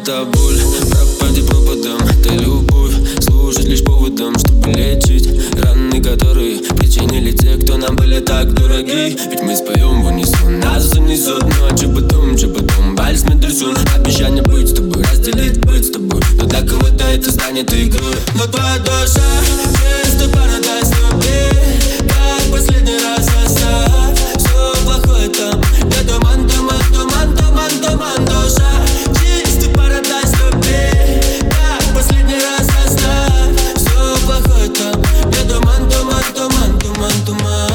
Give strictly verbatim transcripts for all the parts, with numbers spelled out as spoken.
это боль, пропади пропадом. Это любовь, служит лишь поводом, чтобы лечить раны, которые причинили те, кто нам были так дороги. Ведь мы споем в унисон, нас занесет ночью потом, че потом вальс медресун. Обещание быть с тобой, разделить быть с тобой, но для кого-то это станет игрой. Но твоя душа чисто парадайз любви, как последний раз оставь все плохое там, где туман, туман, туман, туман, туман. Душа чистый парадайз любви, как последний раз оставь все плохое там, где туман, туман, туман, туман, туман.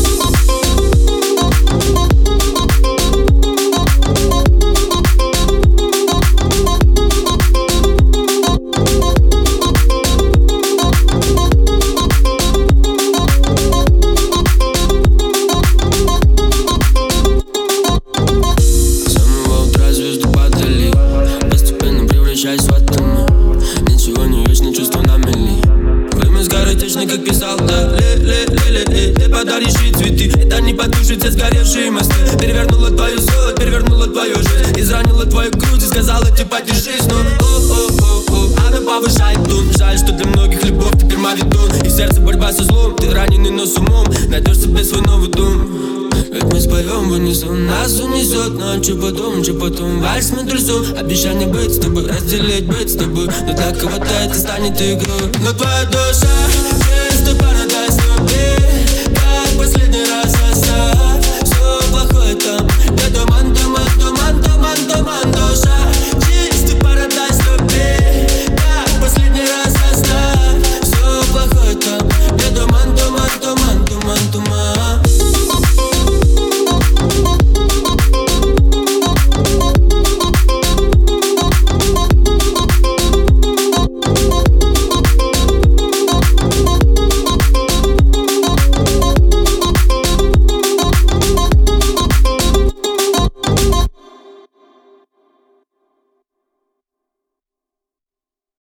Ничего не вечно, чувства на мели. Время скоротечно, как писал, да. Ле-ле-ле-ле-ле, ты подаришь ей цветы. Это не потушит все сгоревшие мосты. Перевернула твою соль, перевернула твою жизнь. Изранила твою грудь и сказала, типа, держись. Но о-о-о-о, она повышает тон. Жаль, что для многих любовь теперь мавитон. И в сердце борьба со злом, ты раненый, но с умом найдешь себе свой новый дом. Ведь мы споем в унисон, нас унесет ночью потом, че потом вальс медресун. Обещание быть с тобой, разделить быть с тобой, но для кого-то это станет игрой. Но твоя душа